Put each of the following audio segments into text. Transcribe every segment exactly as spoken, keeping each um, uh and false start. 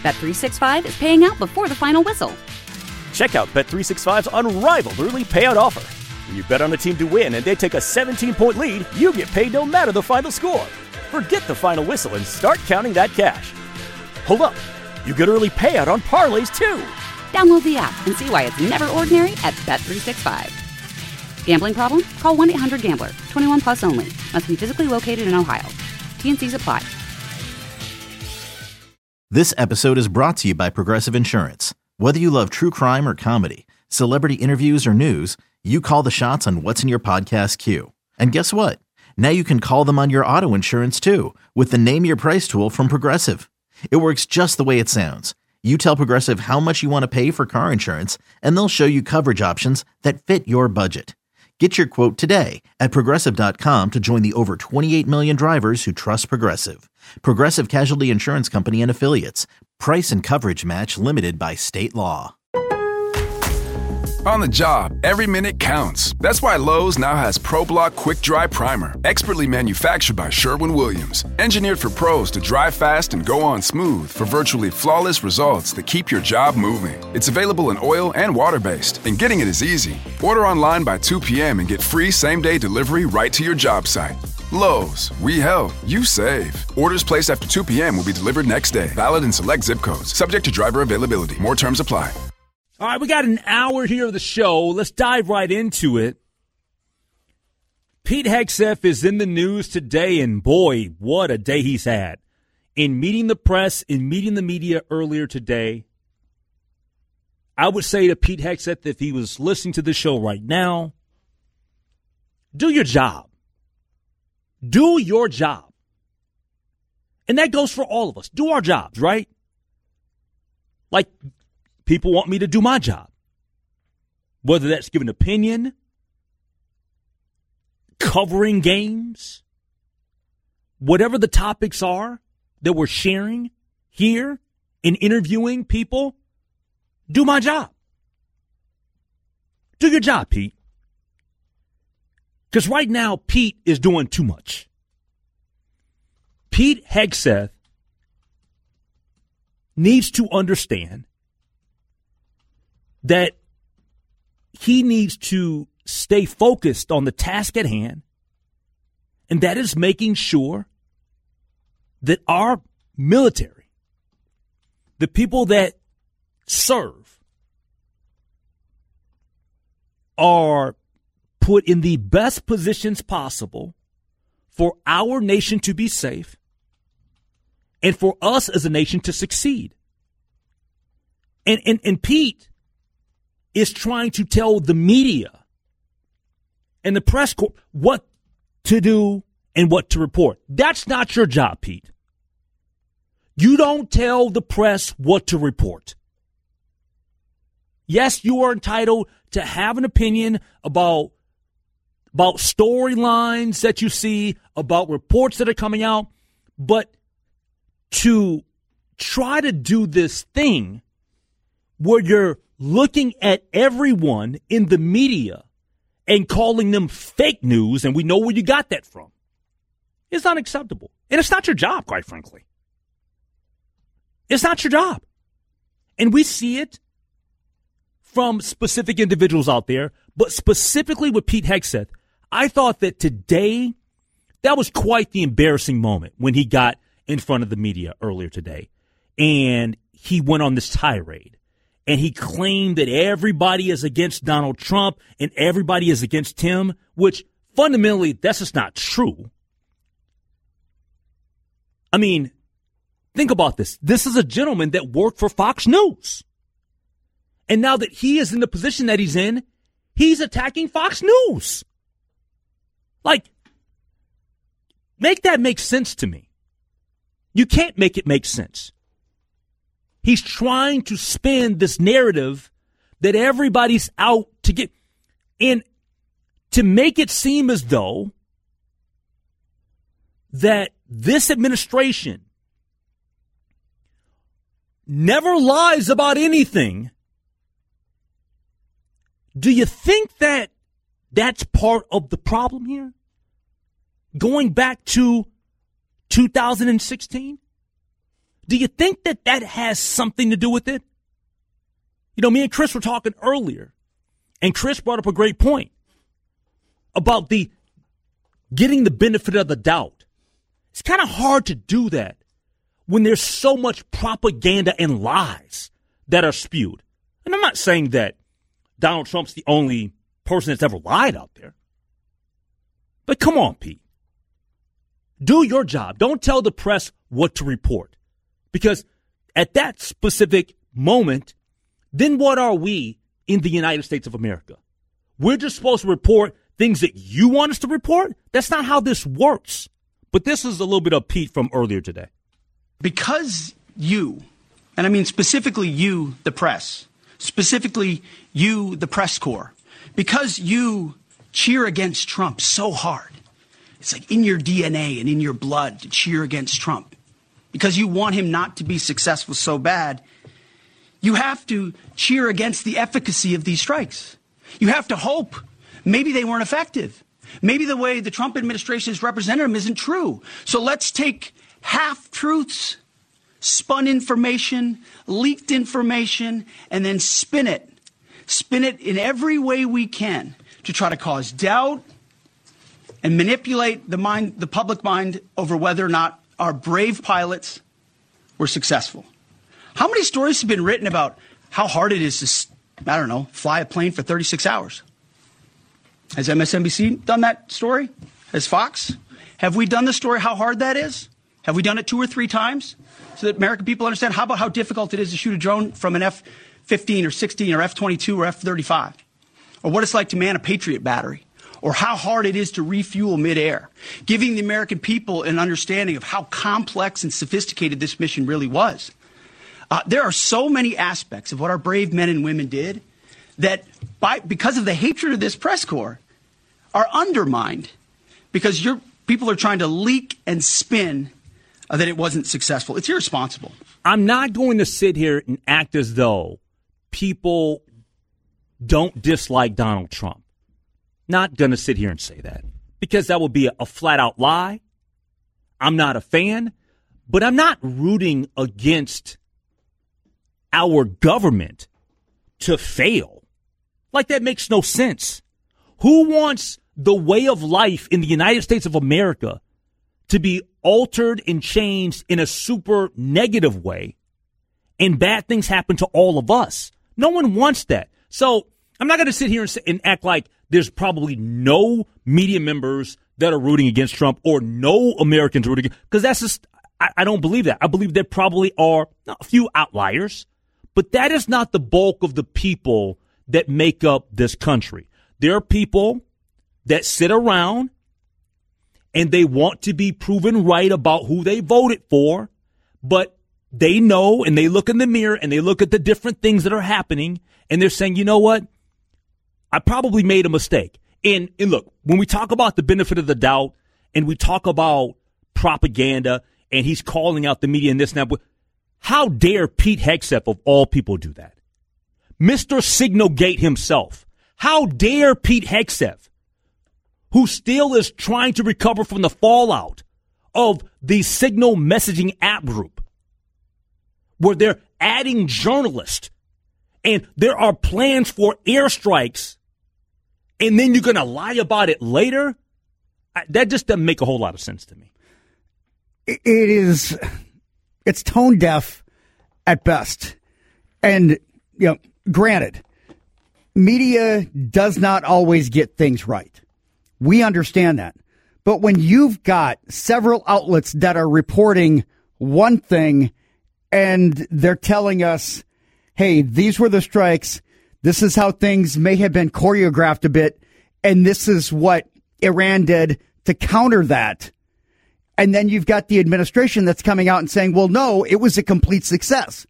Bet three sixty-five is paying out before the final whistle. Check out Bet three sixty-five's unrivaled early payout offer. When you bet on a team to win and they take a seventeen-point lead, you get paid no matter the final score. Forget the final whistle and start counting that cash. Hold up. You get early payout on parlays, too. Download the app and see why it's never ordinary at Bet three sixty-five. Gambling problem? Call one eight hundred gambler. twenty-one plus only. Must be physically located in Ohio. T N Cs apply. This episode is brought to you by Progressive Insurance. Whether you love true crime or comedy, celebrity interviews or news, you call the shots on what's in your podcast queue. And guess what? Now you can call them on your auto insurance too with the Name Your Price tool from Progressive. It works just the way it sounds. You tell Progressive how much you want to pay for car insurance, and they'll show you coverage options that fit your budget. Get your quote today at Progressive dot com to join the over twenty-eight million drivers who trust Progressive. Progressive Casualty Insurance Company and Affiliates. Price and coverage match limited by state law. On the job, every minute counts. That's why Lowe's now has ProBlock Quick Dry Primer, expertly manufactured by Sherwin-Williams. Engineered for pros to dry fast and go on smooth for virtually flawless results that keep your job moving. It's available in oil and water-based, and getting it is easy. Order online by two p.m. and get free same-day delivery right to your job site. Lowe's, we help, you save. Orders placed after two p.m. will be delivered next day. Valid in select zip codes. Subject to driver availability. More terms apply. All right, we got an hour here of the show. Let's dive right into it. Pete Hegseth is in the news today, and boy, what a day he's had. In meeting the press, in meeting the media earlier today, I would say to Pete Hegseth, if he was listening to the show right now, do your job. Do your job. And that goes for all of us. Do our jobs, right? Like, people want me to do my job. Whether that's giving opinion, covering games, whatever the topics are that we're sharing here in interviewing people, do my job. Do your job, Pete. Because right now, Pete is doing too much. Pete Hegseth needs to understand that he needs to stay focused on the task at hand, and that is making sure that our military, the people that serve, are put in the best positions possible for our nation to be safe and for us as a nation to succeed. And, and, and Pete is trying to tell the media and the press corps what to do and what to report. That's not your job, Pete. You don't tell the press what to report. Yes, you are entitled to have an opinion about, about storylines that you see, about reports that are coming out, but to try to do this thing where you're looking at everyone in the media and calling them fake news, and we know where you got that from, it's unacceptable. And it's not your job, quite frankly. It's not your job. And we see it from specific individuals out there, but specifically with Pete Hegseth, I thought that today, that was quite the embarrassing moment when he got in front of the media earlier today. And he went on this tirade. And he claimed that everybody is against Donald Trump and everybody is against him, which fundamentally, that's just not true. I mean, think about this. This is a gentleman that worked for Fox News. And now that he is in the position that he's in, he's attacking Fox News. Like, make that make sense to me. You can't make it make sense. He's trying to spin this narrative that everybody's out to get, and to make it seem as though that this administration never lies about anything. Do you think that that's part of the problem here? Going back to two thousand sixteen? Do you think that that has something to do with it? You know, me and Chris were talking earlier, and Chris brought up a great point about the getting the benefit of the doubt. It's kind of hard to do that when there's so much propaganda and lies that are spewed. And I'm not saying that Donald Trump's the only person that's ever lied out there. But come on, Pete. Do your job. Don't tell the press what to report. Because at that specific moment, then what are we in the United States of America? We're just supposed to report things that you want us to report? That's not how this works. But this is a little bit of Pete from earlier today. Because you, and I mean specifically you, the press, specifically you, the press corps, because you cheer against Trump so hard, it's like in your D N A and in your blood to cheer against Trump, because you want him not to be successful so bad, you have to cheer against the efficacy of these strikes. You have to hope maybe they weren't effective. Maybe the way the Trump administration has represented them isn't true. So let's take half-truths, spun information, leaked information, and then spin it. Spin it in every way we can to try to cause doubt and manipulate the mind, the public mind over whether or not our brave pilots were successful. How many stories have been written about how hard it is to, I don't know, fly a plane for thirty-six hours? Has M S N B C done that story? Has Fox? Have we done the story how hard that is? Have we done it two or three times so that American people understand? How about how difficult it is to shoot a drone from an F fifteen or sixteen or F twenty-two or F thirty-five? Or what it's like to man a Patriot battery? Or how hard it is to refuel midair? Giving the American people an understanding of how complex and sophisticated this mission really was. Uh, there are so many aspects of what our brave men and women did that by, because of the hatred of this press corps, are undermined because your people are trying to leak and spin uh, that it wasn't successful. It's irresponsible. I'm not going to sit here and act as though people don't dislike Donald Trump. Not going to sit here and say that because that would be a, a flat-out lie. I'm not a fan, but I'm not rooting against our government to fail. Like, that makes no sense. Who wants the way of life in the United States of America to be altered and changed in a super negative way and bad things happen to all of us? No one wants that. So I'm not going to sit here and, say, and act like there's probably no media members that are rooting against Trump or no Americans rooting against, because that's just, I, I don't believe that. I believe there probably are a few outliers, but that is not the bulk of the people that make up this country. There are people that sit around and they want to be proven right about who they voted for, but they know and they look in the mirror and they look at the different things that are happening and they're saying, you know what? I probably made a mistake. And, and look, when we talk about the benefit of the doubt and we talk about propaganda and he's calling out the media and this and that, how dare Pete Hegseth of all people do that? Mister Signalgate himself. How dare Pete Hegseth, who still is trying to recover from the fallout of the Signal messaging app group, where they're adding journalists and there are plans for airstrikes, and then you're going to lie about it later? That just doesn't make a whole lot of sense to me. It is, it's tone deaf at best. And, you know, granted, media does not always get things right. We understand that. But when you've got several outlets that are reporting one thing and they're telling us, hey, these were the strikes, this is how things may have been choreographed a bit, and this is what Iran did to counter that. And then you've got the administration that's coming out and saying, well, no, it was a complete success.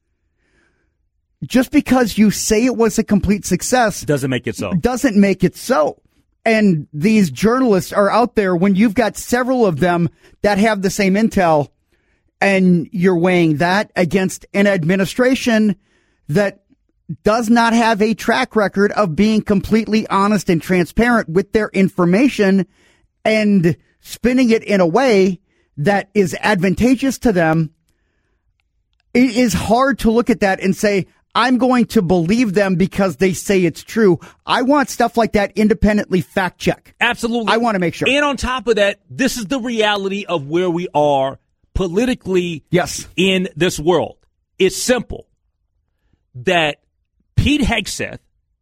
Just because you say it was a complete success doesn't make it so. Doesn't make it so. And these journalists are out there when you've got several of them that have the same intel, and you're weighing that against an administration that does not have a track record of being completely honest and transparent with their information and spinning it in a way that is advantageous to them. it is hard to look at that and say, I'm going to believe them because they say it's true. I want stuff like that independently fact check. Absolutely. I want to make sure. And on top of that, this is the reality of where we are politically yes. in this world. It's simple that Pete Hegseth,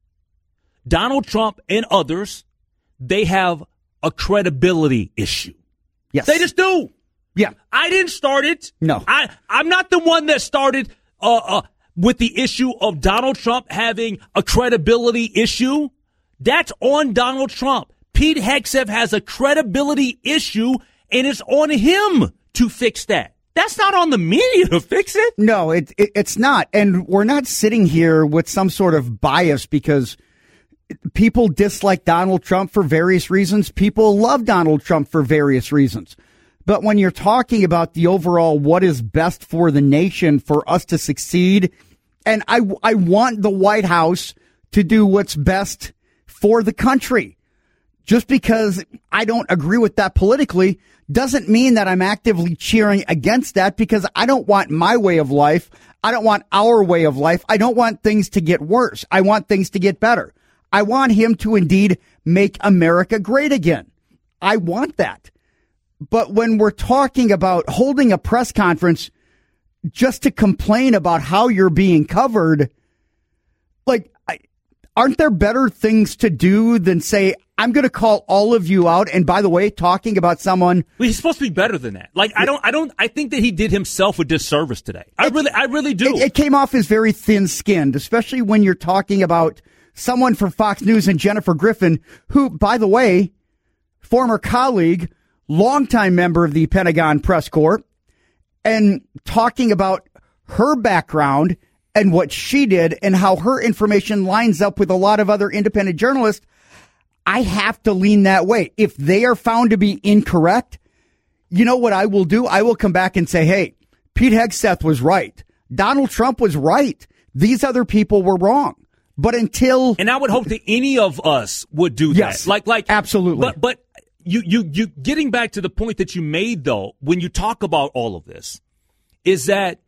Donald Trump, and others, they have a credibility issue. Yes. They just do. Yeah. I didn't start it. No. I, I'm not the one that started uh, uh, with the issue of Donald Trump having a credibility issue. That's on Donald Trump. Pete Hegseth has a credibility issue, and it's on him to fix that. That's not on the media to fix it. No, it, it it's not. And we're not sitting here with some sort of bias because people dislike Donald Trump for various reasons. People love Donald Trump for various reasons. But when you're talking about the overall what is best for the nation, for us to succeed, and I, I want the White House to do what's best for the country. Just because I don't agree with that politically doesn't mean that I'm actively cheering against that, because I don't want my way of life. I don't want our way of life. I don't want things to get worse. I want things to get better. I want him to indeed make America great again. I want that. But when we're talking about holding a press conference just to complain about how you're being covered, like, I, aren't there better things to do than say, I'm going to call all of you out? And by the way, talking about someone, well, he's supposed to be better than that. Like, I don't, I don't, I think that he did himself a disservice today. I it, really, I really do. It, it came off as very thin-skinned, especially when you're talking about someone from Fox News and Jennifer Griffin, who, by the way, former colleague, longtime member of the Pentagon Press Corps, and talking about her background and what she did and how her information lines up with a lot of other independent journalists. I have to lean that way. If they are found to be incorrect, you know what I will do? I will come back and say, hey, Pete Hegseth was right. Donald Trump was right. These other people were wrong. But until... And I would hope that any of us would do yes, that. Like, like, absolutely. But, but you, you, you, getting back to the point that you made, though, when you talk about all of this, is that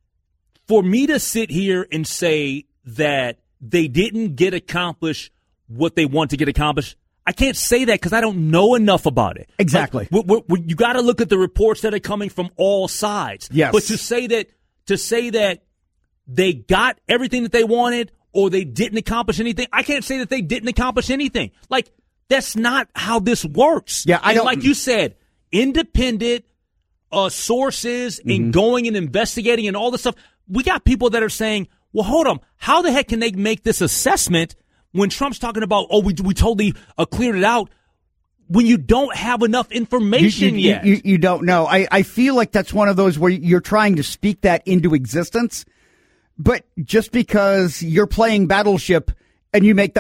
for me to sit here and say that they didn't get accomplished what they want to get accomplished, I can't say that because I don't know enough about it. Exactly. Like, we're, we're, you got to look at the reports that are coming from all sides. Yes. But to say that, to say that they got everything that they wanted or they didn't accomplish anything, I can't say that they didn't accomplish anything. Like, that's not how this works. Yeah, I and don't. Like you said, independent uh, sources mm-hmm. and going and investigating and all this stuff. We got people that are saying, well, hold on, how the heck can they make this assessment when Trump's talking about, oh, we we totally uh, cleared it out, when you don't have enough information you, you, yet? You, you don't know. I, I feel like that's one of those where you're trying to speak that into existence, but just because you're playing Battleship and you make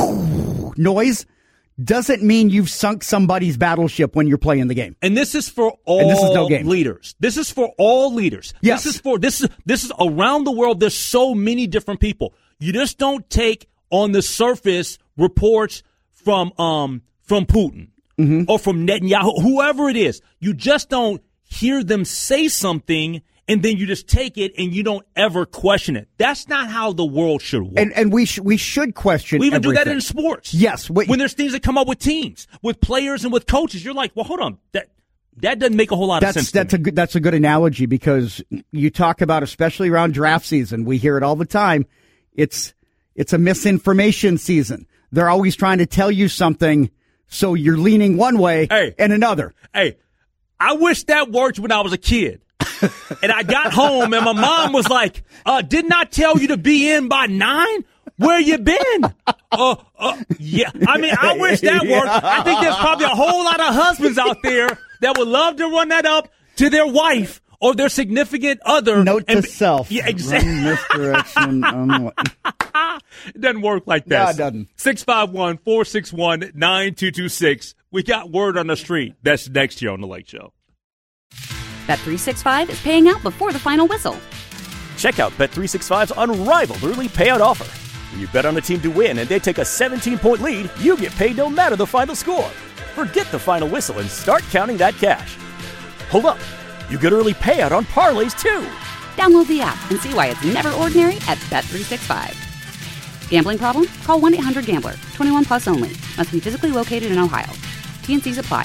the noise doesn't mean you've sunk somebody's battleship when you're playing the game. And this is for all and this is no game. leaders. This is for all leaders. Yes. This is for this is this is around the world. There's so many different people. You just don't take on the surface reports from um from Putin mm-hmm. or from Netanyahu, whoever it is. You just don't hear them say something and then you just take it and you don't ever question it. That's not how the world should work. And and we sh- we should question. We even everything. do that in sports. Yes, we- when there's things that come up with teams, with players, and with coaches, you're like, well, hold on, that that doesn't make a whole lot that's, of sense. That's to a me. good, that's a good analogy, because you talk about, especially around draft season, we hear it all the time. It's it's a misinformation season. They're always trying to tell you something, so you're leaning one way hey, and another. Hey, I wish that worked when I was a kid. And I got home and my mom was like, uh, didn't I tell you to be in by nine? Where you been? Uh, uh, yeah. I mean, I wish that worked. I think there's probably a whole lot of husbands out there that would love to run that up to their wife or their significant other. Note and, to self. Yeah, exactly. Misdirection. Um, it doesn't work like this. No, it doesn't. six five one, four six one, nine two two six. We got word on the street. That's next year on The Lake Show. Bet three sixty-five is paying out before the final whistle. Check out Bet three sixty-five's unrivaled early payout offer. When you bet on a team to win and they take a seventeen-point lead, you get paid no matter the final score. Forget the final whistle and start counting that cash. Hold up. You get early payout on parlays, too. Download the app and see why it's never ordinary at Bet three sixty-five. Gambling problem? Call one eight hundred gambler. twenty-one plus only. Must be physically located in Ohio. T N Cs apply.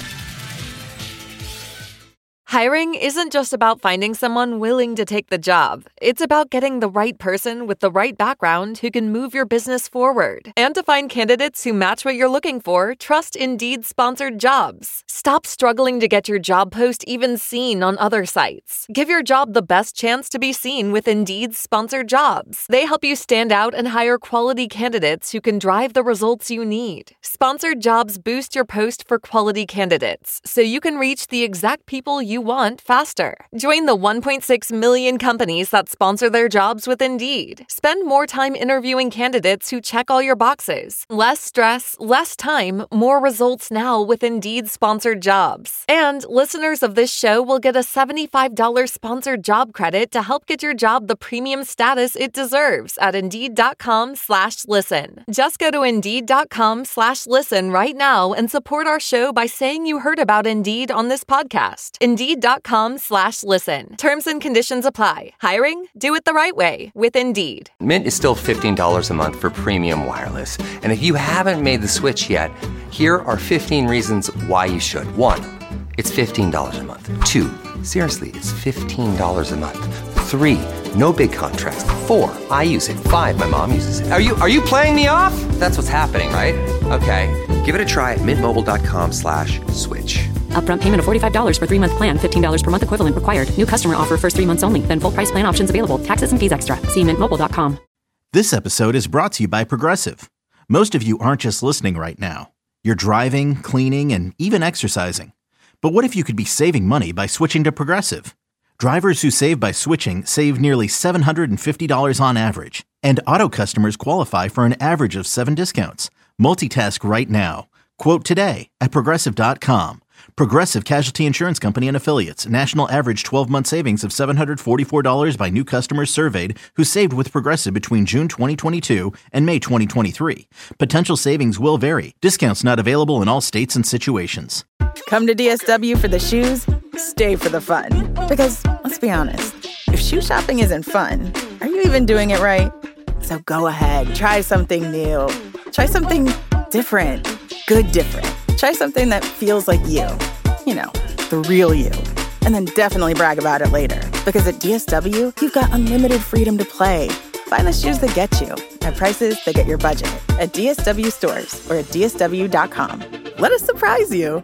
Hiring isn't just about finding someone willing to take the job. It's about getting the right person with the right background who can move your business forward. And to find candidates who match what you're looking for, trust Indeed sponsored jobs. Stop struggling to get your job post even seen on other sites. Give your job the best chance to be seen with Indeed sponsored jobs. They help you stand out and hire quality candidates who can drive the results you need. Sponsored jobs boost your post for quality candidates, so you can reach the exact people you want faster. Join the one point six million companies that sponsor their jobs with Indeed. Spend more time interviewing candidates who check all your boxes. Less stress, less time, more results now with Indeed sponsored jobs. And listeners of this show will get a seventy-five dollars sponsored job credit to help get your job the premium status it deserves at Indeed.com slash listen. Just go to Indeed.com slash listen right now and support our show by saying you heard about Indeed on this podcast. Indeed.com slash listen. Terms and conditions apply. Hiring? Do it the right way with Indeed. Mint is still fifteen dollars a month for premium wireless. And if you haven't made the switch yet, here are fifteen reasons why you should. One, it's fifteen dollars a month. Two, seriously, it's fifteen dollars a month. Three, no big contrast. Four, I use it. Five, my mom uses it. Are you are you playing me off? That's what's happening, right? Okay, give it a try at mintmobile.com slash switch. Upfront payment of forty-five dollars for three-month plan, fifteen dollars per month equivalent required. New customer offer first three months only. Then full price plan options available. Taxes and fees extra. See mint mobile dot com. This episode is brought to you by Progressive. Most of you aren't just listening right now. You're driving, cleaning, and even exercising. But what if you could be saving money by switching to Progressive? Drivers who save by switching save nearly seven hundred fifty dollars on average. And auto customers qualify for an average of seven discounts. Multitask right now. Quote today at Progressive dot com. Progressive Casualty Insurance Company and Affiliates. National average twelve-month savings of seven hundred forty-four dollars by new customers surveyed who saved with Progressive between June twenty twenty-two and May twenty twenty-three. Potential savings will vary. Discounts not available in all states and situations. Come to D S W for the shoes, stay for the fun. Because, let's be honest, if shoe shopping isn't fun, are you even doing it right? So go ahead, try something new. Try something different. Good different. Try something that feels like you. You know, the real you. And then definitely brag about it later. Because at D S W, you've got unlimited freedom to play. Find the shoes that get you at prices that get your budget at D S W stores or at D S W dot com. Let us surprise you.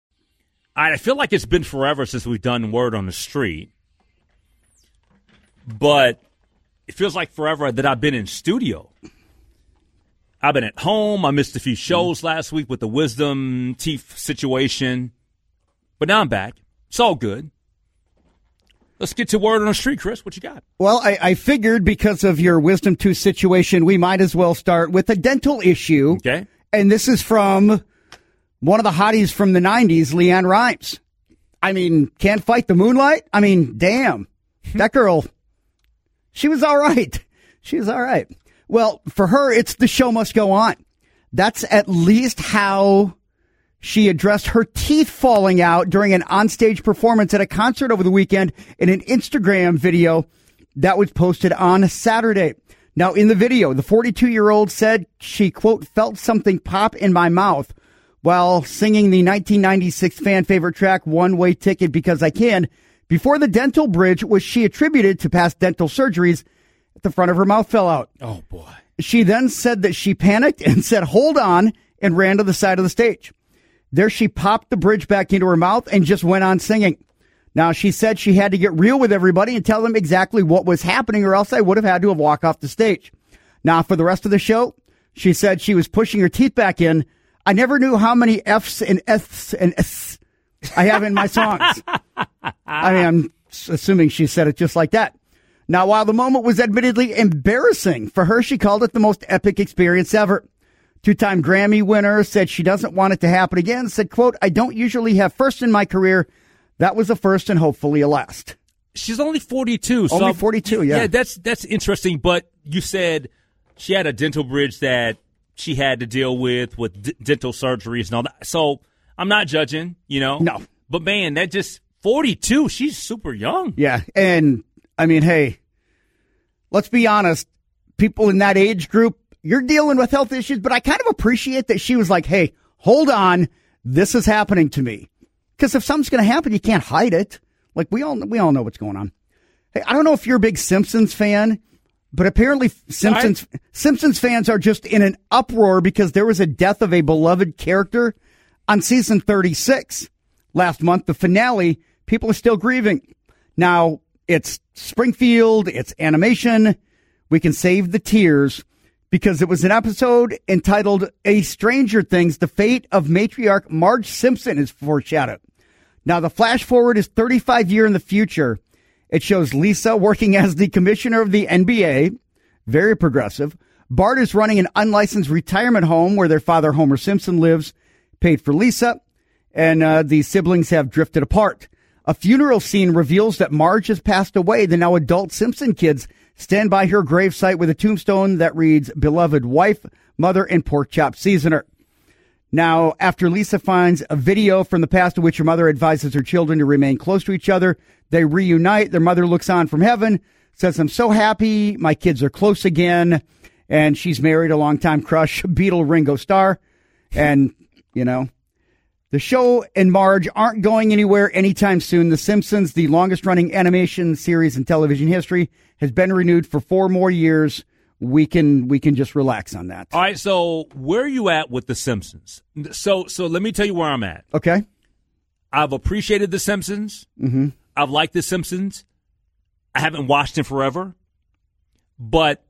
All right, I feel like it's been forever since we've done Word on the Street. But it feels like forever that I've been in studio. I've been at home. I missed a few shows last week with the wisdom teeth situation. But now I'm back. It's all good. Let's get to Word on the Street, Chris. What you got? Well, I, I figured because of your wisdom tooth situation, we might as well start with a dental issue. Okay. And this is from one of the hotties from the nineties, Leanne Rimes. I mean, can't fight the moonlight? I mean, damn. That girl, she was all right. She was all right. Well, for her, it's the show must go on. That's at least how she addressed her teeth falling out during an onstage performance at a concert over the weekend in an Instagram video that was posted on Saturday. Now, in the video, the forty-two-year-old said she, quote, felt something pop in my mouth while singing the nineteen ninety-six fan favorite track, One Way Ticket Because I Can, before the dental bridge, which she attributed to past dental surgeries, at the front of her mouth fell out. Oh, boy. She then said that she panicked and said, hold on, and ran to the side of the stage. There she popped the bridge back into her mouth and just went on singing. Now, she said she had to get real with everybody and tell them exactly what was happening, or else I would have had to have walked off the stage. Now, for the rest of the show, she said she was pushing her teeth back in. I never knew how many F's and S's and S's I have in my songs. I mean, I'm assuming she said it just like that. Now, while the moment was admittedly embarrassing for her, she called it the most epic experience ever. Two-time Grammy winner said she doesn't want it to happen again. Said, quote, I don't usually have first in my career. That was a first and hopefully a last. She's only forty-two. Only so forty-two, yeah. Yeah, that's that's interesting. But you said she had a dental bridge that she had to deal with, with d- dental surgeries and all that. So I'm not judging, you know. No. But, man, that just forty-two, she's super young. Yeah, and I mean, hey, let's be honest. People in that age group, you're dealing with health issues, but I kind of appreciate that she was like, hey, hold on. This is happening to me. Because if something's going to happen, you can't hide it. Like, we all we all know what's going on. Hey, I don't know if you're a big Simpsons fan, but apparently Simpsons right. Simpsons fans are just in an uproar because there was a death of a beloved character on season thirty-six. Last month, the finale, people are still grieving. Now, it's Springfield, it's animation. We can save the tears because it was an episode entitled A Stranger Things, the fate of matriarch Marge Simpson is foreshadowed. Now, the flash forward is thirty-five years in the future. It shows Lisa working as the commissioner of the N B A, very progressive. Bart is running an unlicensed retirement home where their father, Homer Simpson, lives, paid for Lisa, and uh, the siblings have drifted apart. A funeral scene reveals that Marge has passed away. The now adult Simpson kids stand by her gravesite with a tombstone that reads, beloved wife, mother, and pork chop seasoner. Now, after Lisa finds a video from the past in which her mother advises her children to remain close to each other, they reunite. Their mother looks on from heaven, says, I'm so happy my kids are close again. And she's married a longtime crush, Beatle Ringo Starr. And, you know, the show and Marge aren't going anywhere anytime soon. The Simpsons, the longest-running animation series in television history, has been renewed for four more years. We can we can just relax on that. All right, so where are you at with The Simpsons? So so let me tell you where I'm at. Okay. I've appreciated The Simpsons. Mm-hmm. I've liked The Simpsons. I haven't watched it forever. But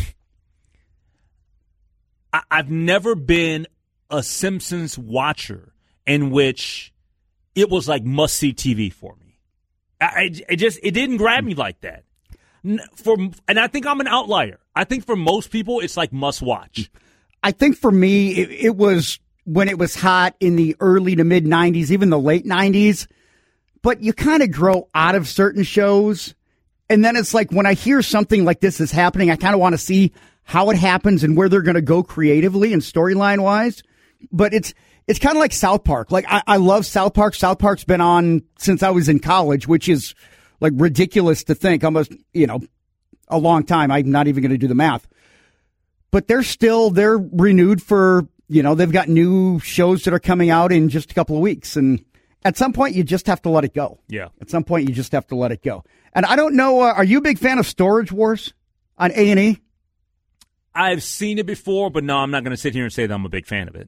I, I've never been a Simpsons watcher in which it was like must-see T V for me. I, I it just it didn't grab me like that. For and I think I'm an outlier. I think for most people, it's like must watch. I think for me, it, it was when it was hot in the early to mid nineties, even the late nineties. But you kind of grow out of certain shows. And then it's like when I hear something like this is happening, I kind of want to see how it happens and where they're going to go creatively and storyline wise. But it's it's kind of like South Park. Like I, I love South Park. South Park's been on since I was in college, which is like ridiculous to think, almost, you know, a long time. I'm not even going to do the math. But they're still, they're renewed for, you know, they've got new shows that are coming out in just a couple of weeks. And at some point, you just have to let it go. Yeah. At some point, you just have to let it go. And I don't know, uh, are you a big fan of Storage Wars on A and E? I've seen it before, but no, I'm not going to sit here and say that I'm a big fan of it.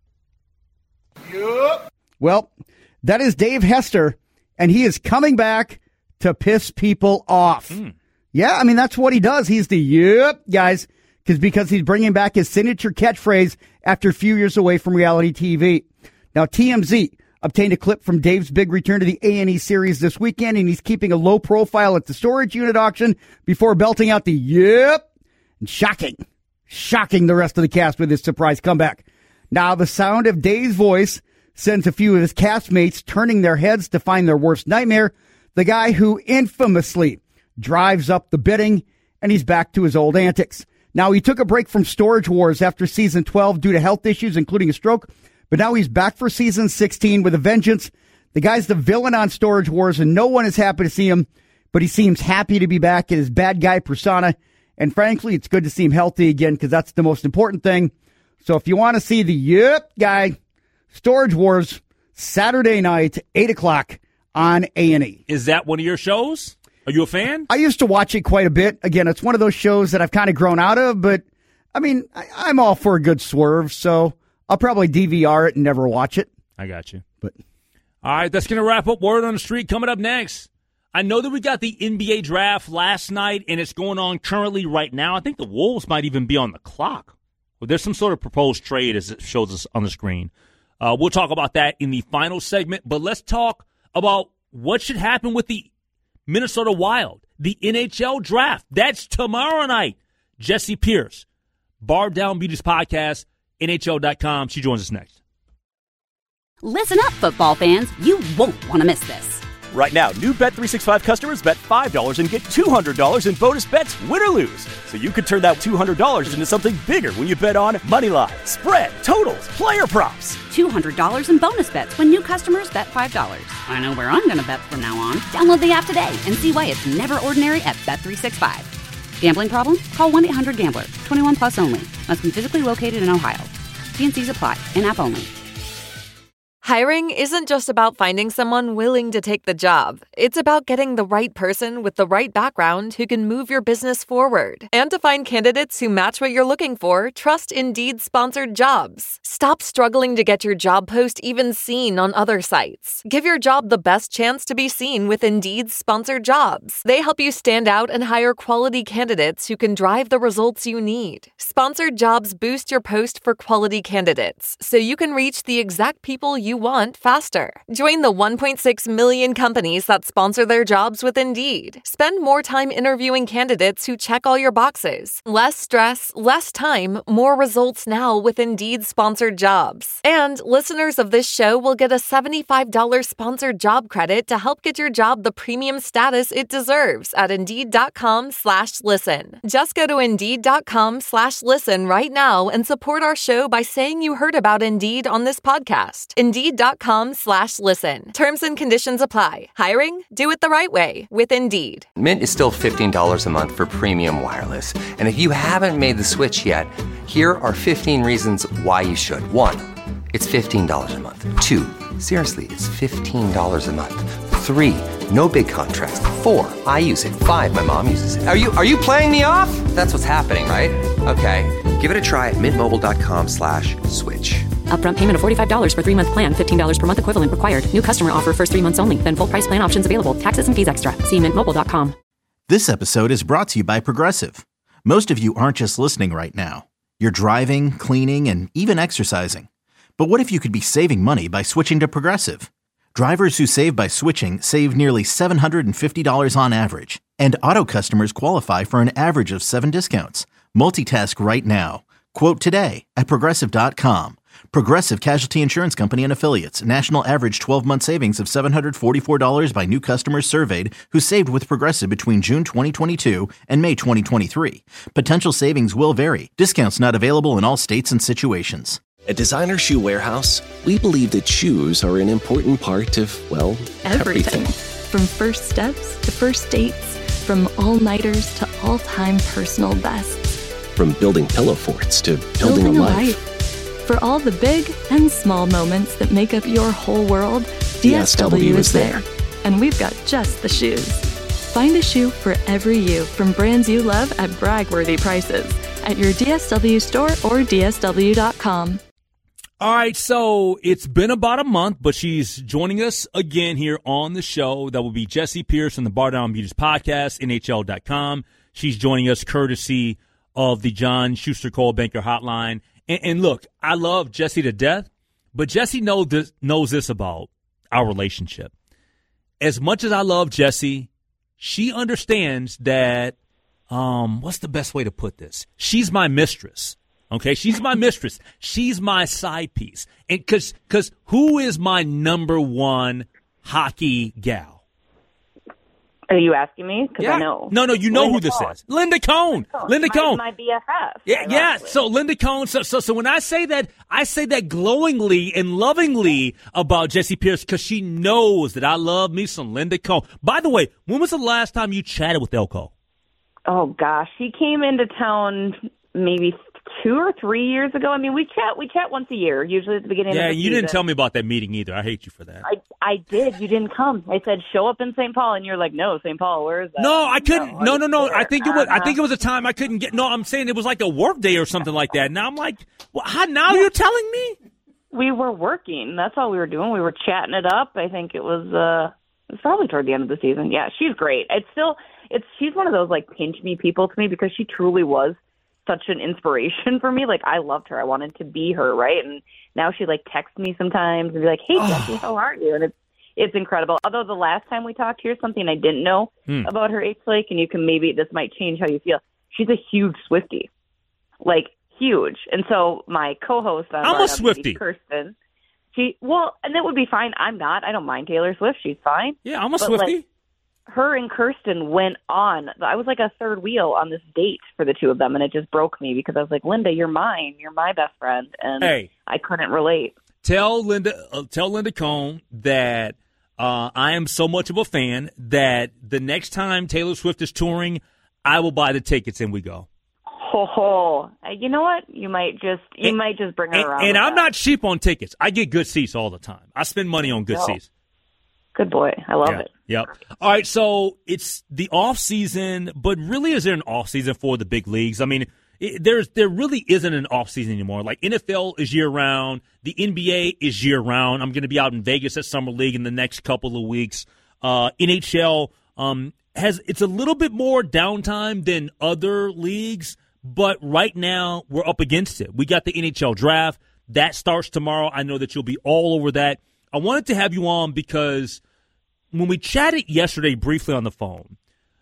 Yep. Well, that is Dave Hester, and he is coming back to piss people off. Mm. Yeah, I mean, that's what he does. He's the yep, guys, because because he's bringing back his signature catchphrase after a few years away from reality T V. Now, T M Z obtained a clip from Dave's big return to the A and E series this weekend, and he's keeping a low profile at the storage unit auction before belting out the yep, and shocking, shocking the rest of the cast with his surprise comeback. Now, the sound of Dave's voice sends a few of his castmates turning their heads to find their worst nightmare, the guy who infamously drives up the bidding, and he's back to his old antics. Now, he took a break from Storage Wars after season twelve due to health issues, including a stroke, but now he's back for season sixteen with a vengeance. The guy's the villain on Storage Wars, and no one is happy to see him, but he seems happy to be back in his bad guy persona, and frankly, it's good to see him healthy again, because that's the most important thing. So if you want to see the yep guy, Storage Wars, Saturday night, eight o'clock on A and E. Is that one of your shows? Are you a fan? I used to watch it quite a bit. Again, it's one of those shows that I've kind of grown out of, but, I mean, I, I'm all for a good swerve, so I'll probably D V R it and never watch it. I got you. But all right, that's going to wrap up Word on the Street. Coming up next, I know that we got the N B A draft last night, and it's going on currently right now. I think the Wolves might even be on the clock. Well, there's some sort of proposed trade, as it shows us on the screen. Uh, we'll talk about that in the final segment, but let's talk about what should happen with the Minnesota Wild, the N H L draft. That's tomorrow night. Jesse Pierce, Bar Down Beauties Podcast, N H L dot com. She joins us next. Listen up, football fans. You won't want to miss this. Right now, new Bet three sixty-five customers bet five dollars and get two hundred dollars in bonus bets, win or lose. So you could turn that two hundred dollars into something bigger when you bet on moneyline, spread, totals, player props. two hundred dollars in bonus bets when new customers bet five dollars. I know where I'm going to bet from now on. Download the app today and see why it's never ordinary at Bet three sixty-five. Gambling problem? Call one eight hundred gambler. twenty-one plus only. Must be physically located in Ohio. T N Cs apply. In-app only. Hiring isn't just about finding someone willing to take the job. It's about getting the right person with the right background who can move your business forward. And to find candidates who match what you're looking for, trust Indeed sponsored jobs. Stop struggling to get your job post even seen on other sites. Give your job the best chance to be seen with Indeed sponsored jobs. They help you stand out and hire quality candidates who can drive the results you need. Sponsored jobs boost your post for quality candidates, so you can reach the exact people you want faster. Join the one point six million companies that sponsor their jobs with Indeed. Spend more time interviewing candidates who check all your boxes. Less stress, less time, more results now with Indeed sponsored jobs. And listeners of this show will get a seventy-five dollars sponsored job credit to help get your job the premium status it deserves at Indeed.com slash listen. Just go to Indeed.com slash listen right now and support our show by saying you heard about Indeed on this podcast. Indeed.com slash listen. Terms and conditions apply. Hiring? Do it the right way with Indeed. Mint is still fifteen dollars a month for premium wireless. And if you haven't made the switch yet, here are fifteen reasons why you should. One, it's fifteen dollars a month. Two, seriously, it's fifteen dollars a month. Three, no big contrast. Four, I use it. Five, my mom uses it. Are you are you playing me off? That's what's happening, right? Okay, give it a try at mintmobile.com slash switch. Upfront payment of forty-five dollars for three-month plan, fifteen dollars per month equivalent required. New customer offer first three months only. Then full price plan options available. Taxes and fees extra. See mint mobile dot com. This episode is brought to you by Progressive. Most of you aren't just listening right now. You're driving, cleaning, and even exercising. But what if you could be saving money by switching to Progressive? Drivers who save by switching save nearly seven hundred fifty dollars on average. And auto customers qualify for an average of seven discounts. Multitask right now. Quote today at Progressive dot com. Progressive Casualty Insurance Company and Affiliates. National average twelve-month savings of seven hundred forty-four dollars by new customers surveyed who saved with Progressive between June twenty twenty-two and May twenty twenty-three. Potential savings will vary. Discounts not available in all states and situations. At Designer Shoe Warehouse, we believe that shoes are an important part of, well, everything. everything. From first steps to first dates, from all-nighters to all-time personal bests. From building pillow forts to building, building a, a life. life. For all the big and small moments that make up your whole world, D S W is there. And we've got just the shoes. Find a shoe for every you from brands you love at brag-worthy prices at your D S W store or D S W dot com. All right, so it's been about a month, but she's joining us again here on the show. That will be Jessie Pierce from the Bar Down Beauties podcast, N H L dot com. She's joining us courtesy of the John Schuster Coldwell Banker Hotline. And, and look, I love Jessie to death, but Jessie know this, knows this about our relationship. As much as I love Jessie, she understands that, um, what's the best way to put this? She's my mistress. Okay, she's my mistress. She's my side piece. And cause, cause who is my number one hockey gal? Are you asking me? Because yeah. I know. No, no, you know Linda who this Cohn. is. Linda Cohn. Linda Cohn. My, my B F F. Yeah, yeah. So Linda Cohn. So, so, so when I say that, I say that glowingly and lovingly about Jessie Pierce because she knows that I love me some Linda Cohn. By the way, when was the last time you chatted with Elko? Oh gosh, she came into town maybe two or three years ago. I mean, we chat we chat once a year, usually at the beginning yeah, of the you season. didn't tell me about that meeting either. I hate you for that. I I did. You didn't come. I said show up in Saint Paul, and you're like, no, Saint Paul. Where is that? No, I couldn't. No, no, no. There. I think it was. Uh-huh. I think it was a time I couldn't get. No, I'm saying it was like a work day or something like that. Now I'm like, well, how, now yeah. you're telling me? We were working. That's all we were doing. We were chatting it up. I think it was. uh It was probably toward the end of the season. Yeah, she's great. It's still. It's she's one of those like pinch me people to me because she truly was such an inspiration for me. Like I loved her. I wanted to be her, right? And now she like texts me sometimes and be like, "Hey, Jessie, how are you?" And it's it's incredible. Although the last time we talked, here's something I didn't know hmm. about her, H. Lake, and you can maybe this might change how you feel. She's a huge Swiftie, like huge. And so my co-host on I'm Bar a Down Swiftie, Beauty, Kirsten, She well, and that would be fine. I'm not. I don't mind Taylor Swift. She's fine. Yeah, I'm a but, Swiftie. Like, her and Kirsten went on. I was like a third wheel on this date for the two of them, and it just broke me because I was like, Linda, you're mine. You're my best friend, and hey, I couldn't relate. Tell Linda, uh, tell Linda Cohn that uh, I am so much of a fan that the next time Taylor Swift is touring, I will buy the tickets and we go. Ho ho! You know what? You might just you and, might just bring her and, around. And I'm that. not cheap on tickets. I get good seats all the time. I spend money on good no. seats. Good boy. I love yeah. it. Yep. All right, so it's the off season, but really is there an off season for the big leagues? I mean, it, there's there really isn't an off season anymore. Like N F L is year round, the N B A is year round. I'm going to be out in Vegas at Summer League in the next couple of weeks. Uh, N H L um, has it's a little bit more downtime than other leagues, but right now we're up against it. We got the N H L draft that starts tomorrow. I know that you'll be all over that. I wanted to have you on because when we chatted yesterday briefly on the phone,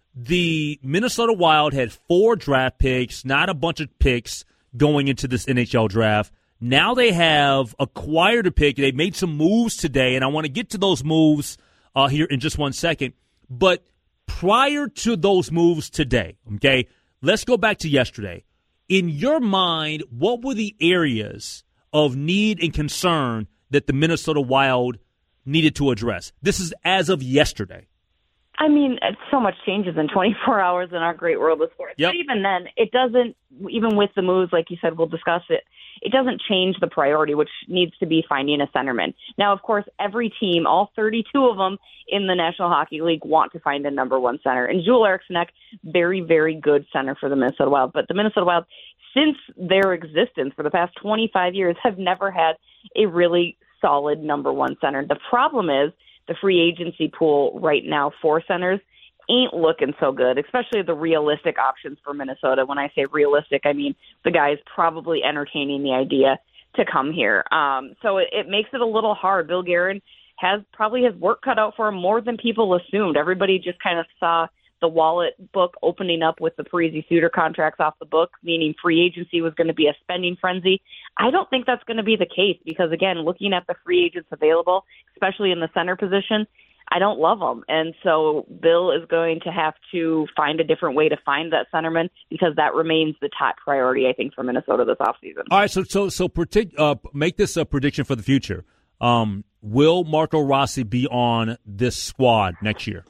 the Minnesota Wild had four draft picks, not a bunch of picks going into this N H L draft. Now they have acquired a pick. They made some moves today, and I want to get to those moves uh, here in just one second. But prior to those moves today, okay, let's go back to yesterday. In your mind, what were the areas of need and concern that the Minnesota Wild needed to address? This is as of yesterday. I mean, so much changes in twenty-four hours in our great world of sports. Yep. But even then, it doesn't, even with the moves, like you said, we'll discuss it, it doesn't change the priority, which needs to be finding a centerman. Now, of course, every team, all thirty-two of them in the National Hockey League, want to find a number one center. And Joel Eriksson Ek, very, very good center for the Minnesota Wild. But the Minnesota Wild, since their existence for the past twenty-five years, have never had a really solid number one center. The problem is the free agency pool right now for centers ain't looking so good, especially the realistic options for Minnesota. When I say realistic, I mean the guy's probably entertaining the idea to come here. Um, so it, it makes it a little hard. Bill Guerin has probably his work cut out for him more than people assumed. Everybody just kind of saw the wallet book opening up with the Parise Suter contracts off the book, meaning free agency was going to be a spending frenzy. I don't think that's going to be the case because, again, looking at the free agents available, especially in the center position, I don't love them. And so Bill is going to have to find a different way to find that centerman because that remains the top priority, I think, for Minnesota this offseason. All right, so so so predict, uh, make this a prediction for the future. Um, will Marco Rossi be on this squad next year?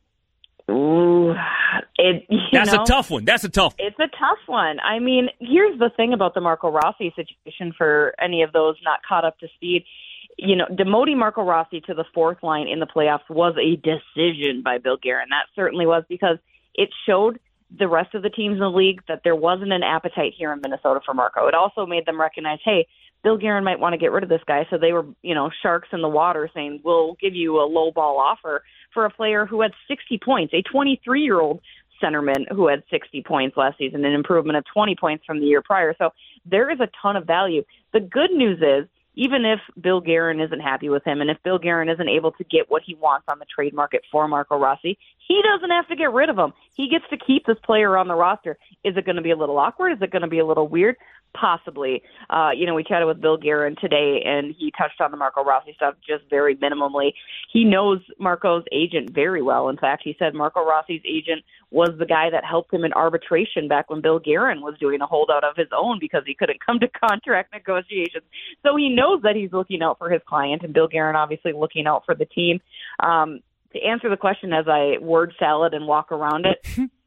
Ooh, it, you That's know, a tough one. That's a tough one. It's a tough one. I mean, here's the thing about the Marco Rossi situation for any of those not caught up to speed. You know, demoting Marco Rossi to the fourth line in the playoffs was a decision by Bill Guerin. That certainly was because it showed the rest of the teams in the league that there wasn't an appetite here in Minnesota for Marco. It also made them recognize, hey, Bill Guerin might want to get rid of this guy. So they were, you know, sharks in the water saying, we'll give you a low ball offer for a player who had sixty points, a twenty-three-year-old centerman who had sixty points last season, an improvement of twenty points from the year prior. So there is a ton of value. The good news is, even if Bill Guerin isn't happy with him and if Bill Guerin isn't able to get what he wants on the trade market for Marco Rossi, he doesn't have to get rid of him. He gets to keep this player on the roster. Is it going to be a little awkward? Is it going to be a little weird? Possibly. Uh, you know, we chatted with Bill Guerin today, and he touched on the Marco Rossi stuff just very minimally. He knows Marco's agent very well. In fact, he said Marco Rossi's agent was the guy that helped him in arbitration back when Bill Guerin was doing a holdout of his own because he couldn't come to contract negotiations. So he knows that he's looking out for his client, and Bill Guerin obviously looking out for the team. Um, to answer the question as I word salad and walk around it,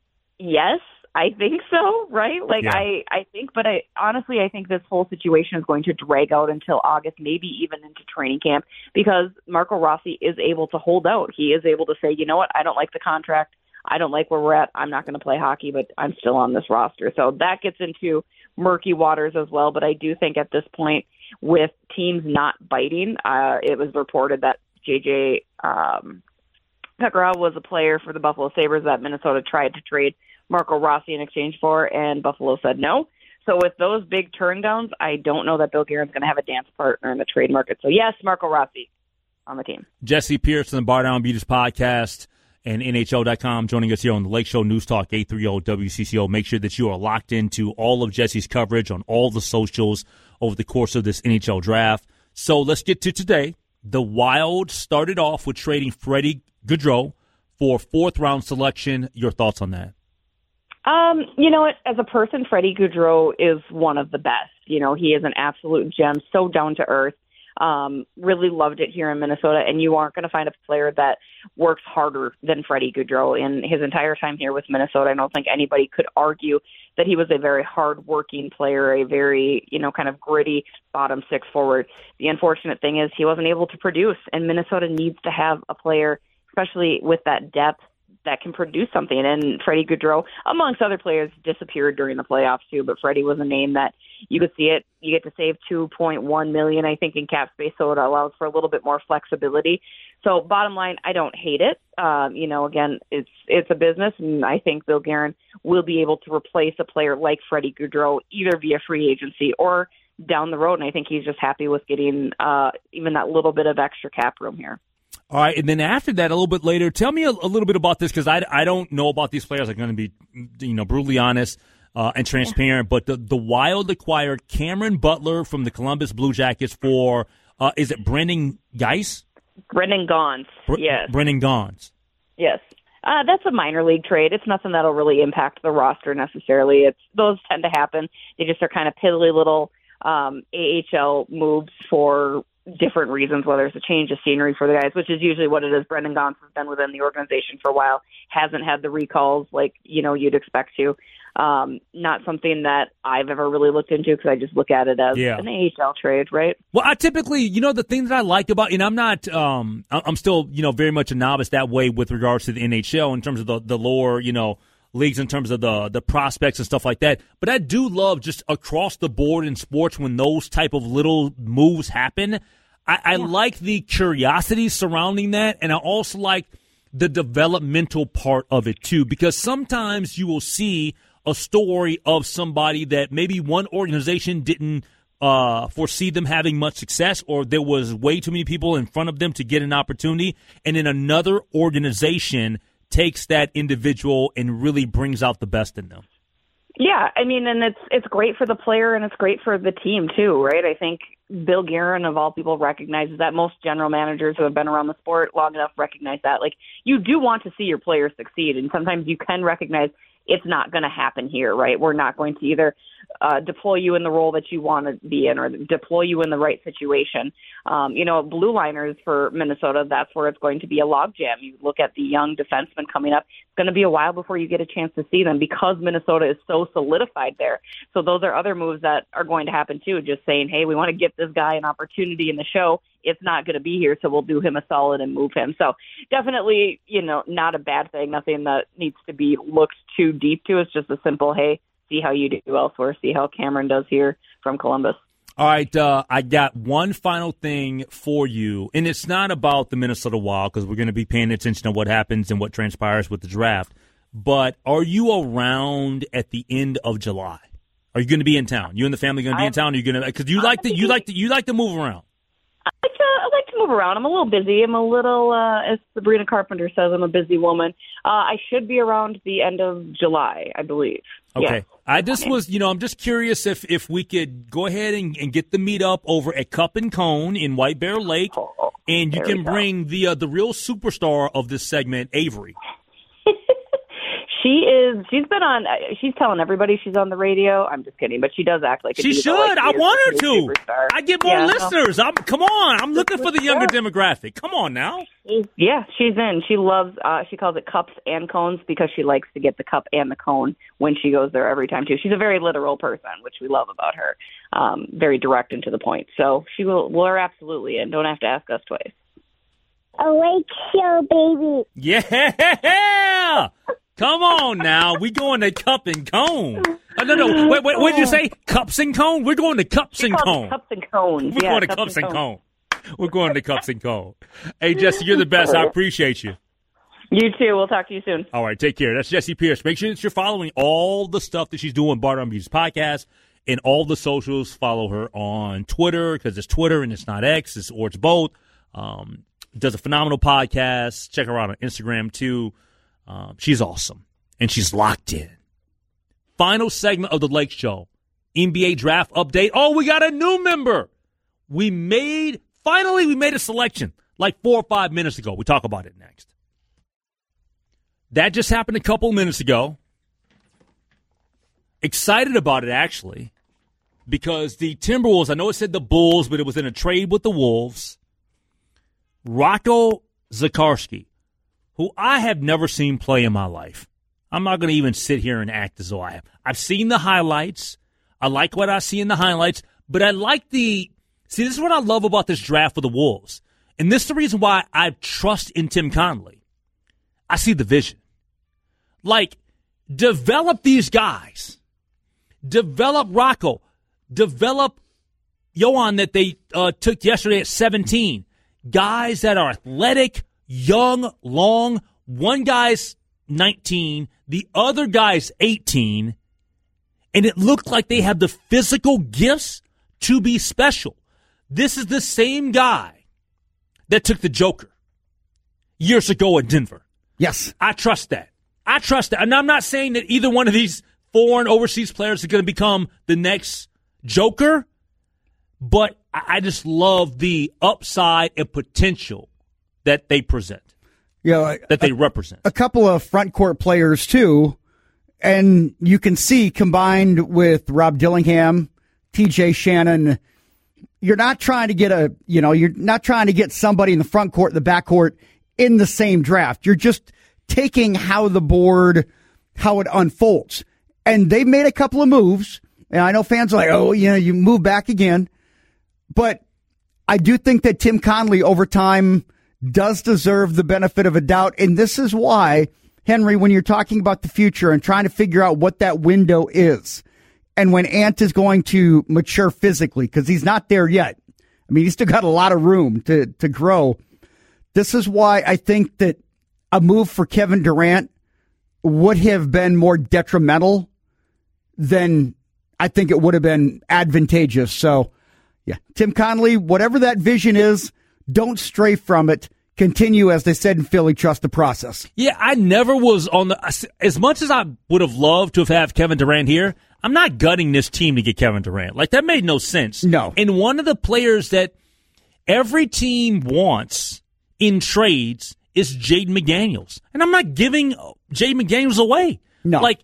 yes, I think so, right? Like, yeah. I, I think, but I honestly, I think this whole situation is going to drag out until August, maybe even into training camp, because Marco Rossi is able to hold out. He is able to say, you know what, I don't like the contract. I don't like where we're at. I'm not going to play hockey, but I'm still on this roster. So that gets into murky waters as well. But I do think at this point, with teams not biting, uh, it was reported that J J um, Pekara was a player for the Buffalo Sabres that Minnesota tried to trade Marco Rossi in exchange for, and Buffalo said no. So with those big turndowns, I don't know that Bill Guerin's going to have a dance partner in the trade market. So yes, Marco Rossi on the team. Jesse Pierce on the Bar Down Beaters podcast and N H L dot com joining us here on the Lake Show News Talk eight thirty W C C O. Make sure that you are locked into all of Jesse's coverage on all the socials over the course of this N H L draft. So let's get to today. The Wild started off with trading Freddie Gaudreau for fourth-round selection. Your thoughts on that? Um, you know what? As a person, Freddie Gaudreau is one of the best. You know, he is an absolute gem, so down to earth. Um, really loved it here in Minnesota, and you aren't going to find a player that works harder than Freddie Gaudreau. In his entire time here with Minnesota, I don't think anybody could argue that he was a very hard-working player, a very, you know, kind of gritty bottom six forward. The unfortunate thing is he wasn't able to produce, and Minnesota needs to have a player, especially with that depth, that can produce something. And Freddie Gaudreau, amongst other players, disappeared during the playoffs too, but Freddie was a name that you could see it. You get to save two point one million dollars, I think, in cap space, so it allows for a little bit more flexibility. So bottom line, I don't hate it. Um, you know, again, it's it's a business, and I think Bill Guerin will be able to replace a player like Freddie Gaudreau either via free agency or down the road, and I think he's just happy with getting uh, even that little bit of extra cap room here. All right, and then after that, a little bit later, tell me a, a little bit about this, because I, I don't know about these players. I'm going to be, you know, brutally honest uh, and transparent. But the, the Wild acquired Cameron Butler from the Columbus Blue Jackets for, uh, is it Brendan Geis? Brendan Gaunce, Br- yes. Brendan Gaunce. Yes. Uh, that's a minor league trade. It's nothing that'll really impact the roster necessarily. It's those tend to happen. They just are kind of piddly little um, A H L moves for different reasons, whether it's a change of scenery for the guys, which is usually what it is. Brendan Gaunce has been within the organization for a while, hasn't had the recalls like, you know, you'd expect to. Um, not something that I've ever really looked into because I just look at it as yeah. an A H L trade, right? Well, I typically, you know, the thing that I like about, and I'm not, um, I'm still, you know, very much a novice that way with regards to the N H L in terms of the, the lower, you know, leagues in terms of the the prospects and stuff like that. But I do love just across the board in sports when those type of little moves happen. I, I yeah. like the curiosity surrounding that, and I also like the developmental part of it too, because sometimes you will see a story of somebody that maybe one organization didn't uh, foresee them having much success, or there was way too many people in front of them to get an opportunity, and then another organization takes that individual and really brings out the best in them. Yeah, I mean, and it's it's great for the player and it's great for the team too, right? I think Bill Guerin, of all people, recognizes that. Most general managers who have been around the sport long enough recognize that. Like, you do want to see your players succeed, and sometimes you can recognize it's not going to happen here, right? We're not going to either uh, deploy you in the role that you want to be in or deploy you in the right situation. Um, you know, blue liners for Minnesota, that's where it's going to be a logjam. You look at the young defensemen coming up, it's going to be a while before you get a chance to see them because Minnesota is so solidified there. So those are other moves that are going to happen too, just saying, hey, we want to get this guy an opportunity in the show. It's not going to be here, so we'll do him a solid and move him. So definitely, you know, not a bad thing, nothing that needs to be looked too deep to. It's just a simple, hey, see how you do elsewhere, see how Cameron does here from Columbus. All right, uh, I got one final thing for you, and it's not about the Minnesota Wild because we're going to be paying attention to what happens and what transpires with the draft, but are you around at the end of July? Are you going to be in town? You and the family going to be in town? Are you going to, because you like to you like to you like to move around. I like to, I like to move around. I'm a little busy. I'm a little, uh, as Sabrina Carpenter says, I'm a busy woman. Uh, I should be around the end of July, I believe. Okay. Yeah. I just was, you know, I'm just curious if, if we could go ahead and, and get the meetup over at Cup and Cone in White Bear Lake, oh, and you can bring the uh, the real superstar of this segment, Avery. She is, she's been on, she's telling everybody she's on the radio. I'm just kidding, but she does act like a She diva, should. like I want her to. Superstar. I get more yeah, listeners. no. I'm, come on. I'm looking for the younger demographic. Come on now. Yeah, she's in. She loves, uh, she calls it cups and cones because she likes to get the cup and the cone when she goes there every time, too. She's a very literal person, which we love about her. Um, very direct and to the point. So she will, we're absolutely in. Don't have to ask us twice. A lake show, baby. Yeah. Come on now. We going to Cup and Cone. Oh, no, no. Wait, wait, what did you say? Cups and Cone? We're going to Cups she and Cone. Cups and Cones. We're yeah, going to cups, Cups and and Cone. Cone. We're going to Cups and Cone. Hey, Jesse, you're the best. I appreciate you. You too. We'll talk to you soon. All right, take care. That's Jessie Pierce. Make sure that you're following all the stuff that she's doing, Bart on Beauty's podcast, and all the socials. Follow her on Twitter because it's Twitter and it's not X, it's, or it's both. Um, does a phenomenal podcast. Check her out on Instagram, too. Um, she's awesome, and she's locked in. Final segment of the Lake Show, N B A draft update. Oh, we got a new member. We made, finally, we made a selection like four or five minutes ago. We talk about it next. That just happened a couple minutes ago. Excited about it, actually, because the Timberwolves, I know it said the Bulls, but it was in a trade with the Wolves. Rocco Zikarsky, who I have never seen play in my life. I'm not going to even sit here and act as though I have. I've seen the highlights. I like what I see in the highlights, but I like the – see, this is what I love about this draft for the Wolves. And this is the reason why I trust in Tim Connelly. I see the vision. Like, develop these guys. Develop Rocco. Develop Yohan that they uh, took yesterday at seventeen. Guys that are athletic, young, long. One guy's nineteen. The other guy's eighteen. And it looked like they have the physical gifts to be special. This is the same guy that took the Joker years ago in Denver. Yes. I trust that. I trust that. And I'm not saying that either one of these foreign overseas players are going to become the next Joker, but I just love the upside and potential that they present, you know, that they a, represent. A couple of front court players, too, and you can see combined with Rob Dillingham, T J Shannon, you're not trying to get a, you know, you're not trying to get somebody in the front court, the back court in the same draft. You're just taking how the board, how it unfolds. And they've made a couple of moves. And I know fans are like, oh, you know, you move back again. But I do think that Tim Connelly over time does deserve the benefit of a doubt. And this is why, Henry, when you're talking about the future and trying to figure out what that window is, and when Ant is going to mature physically, because he's not there yet. I mean, he's still got a lot of room to, to grow. This is why I think that a move for Kevin Durant would have been more detrimental than I think it would have been advantageous. So, yeah, Tim Connelly, whatever that vision is, don't stray from it. Continue, as they said in Philly, trust the process. Yeah, I never was on the – as much as I would have loved to have had Kevin Durant here, I'm not gutting this team to get Kevin Durant. Like, that made no sense. No. And one of the players that every team wants in trades is Jaden McDaniels. And I'm not giving Jaden McDaniels away. No. Like,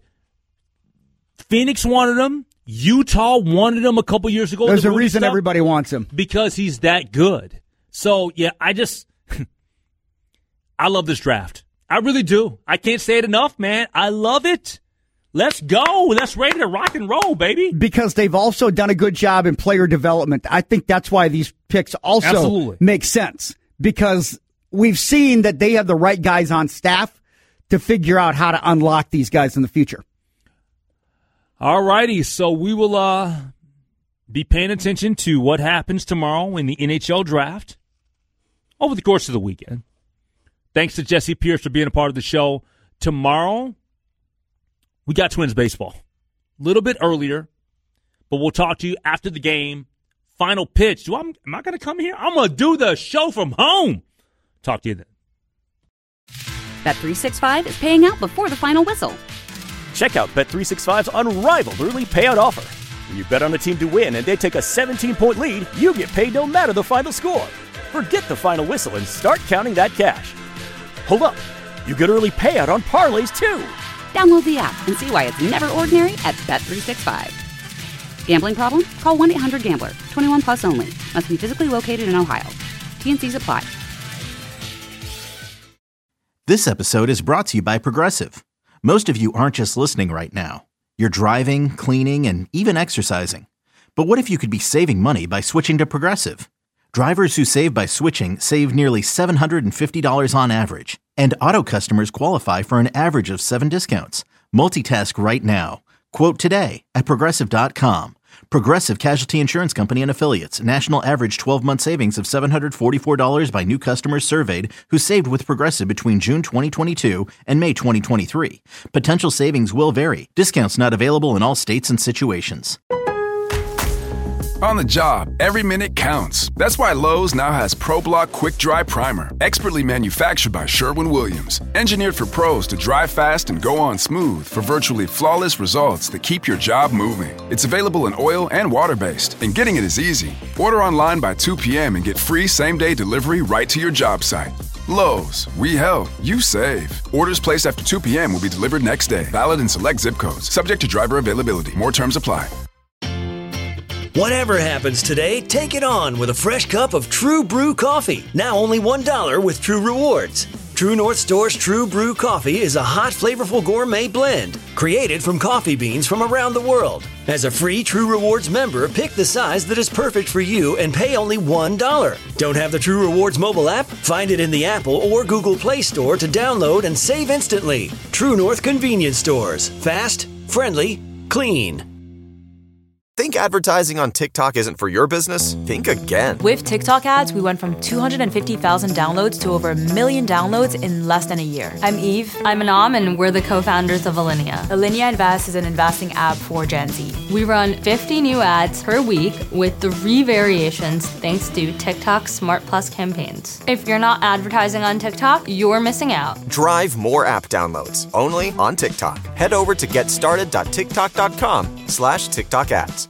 Phoenix wanted him. Utah wanted him a couple years ago. There's the a reason stuff, everybody wants him. Because he's that good. So, yeah, I just – I love this draft. I really do. I can't say it enough, man. I love it. Let's go. Let's ready to rock and roll, baby. Because they've also done a good job in player development. I think that's why these picks also Absolutely. make sense. Because we've seen that they have the right guys on staff to figure out how to unlock these guys in the future. All righty. So we will uh, be paying attention to what happens tomorrow in the N H L draft over the course of the weekend. Thanks to Jesse Pierce for being a part of the show. Tomorrow, we got Twins baseball. A little bit earlier, but we'll talk to you after the game. Final pitch. Do I, am I going to come here? I'm going to do the show from home. Talk to you then. Bet three sixty-five is paying out before the final whistle. Check out Bet three sixty-five's unrivaled early payout offer. When you bet on a team to win and they take a seventeen-point lead, you get paid no matter the final score. Forget the final whistle and start counting that cash. Hold up. You get early payout on parlays, too. Download the app and see why it's never ordinary at Bet three sixty-five. Gambling problem? Call one eight hundred gambler. twenty-one plus only. Must be physically located in Ohio. T N Cs apply. This episode is brought to you by Progressive. Most of you aren't just listening right now. You're driving, cleaning, and even exercising. But what if you could be saving money by switching to Progressive? Drivers who save by switching save nearly seven hundred fifty dollars on average. And auto customers qualify for an average of seven discounts. Multitask right now. Quote today at Progressive dot com. Progressive Casualty Insurance Company and Affiliates. National average twelve-month savings of seven hundred forty-four dollars by new customers surveyed who saved with Progressive between June twenty twenty-two and May twenty twenty-three. Potential savings will vary. Discounts not available in all states and situations. On the job, every minute counts. That's why Lowe's now has ProBlock Quick Dry Primer, expertly manufactured by Sherwin-Williams. Engineered for pros to dry fast and go on smooth for virtually flawless results that keep your job moving. It's available in oil and water-based, and getting it is easy. Order online by two p.m. and get free same-day delivery right to your job site. Lowe's, we help, you save. Orders placed after two p.m. will be delivered next day. Valid in select zip codes. Subject to driver availability. More terms apply. Whatever happens today, take it on with a fresh cup of True Brew coffee. Now only one dollar with True Rewards. True North Store's True Brew coffee is a hot, flavorful gourmet blend created from coffee beans from around the world. As a free True Rewards member, pick the size that is perfect for you and pay only one dollar. Don't have the True Rewards mobile app? Find it in the Apple or Google Play Store to download and save instantly. True North Convenience Stores. Fast, friendly, clean. Think advertising on TikTok isn't for your business? Think again. With TikTok ads, we went from two hundred fifty thousand downloads to over a million downloads in less than a year. I'm Eve. I'm Anam, and we're the co-founders of Alinea. Alinea Invest is an investing app for Gen Z. We run fifty new ads per week with three variations thanks to TikTok's Smart Plus campaigns. If you're not advertising on TikTok, you're missing out. Drive more app downloads only on TikTok. Head over to getstarted.tiktok.com slash TikTok ads.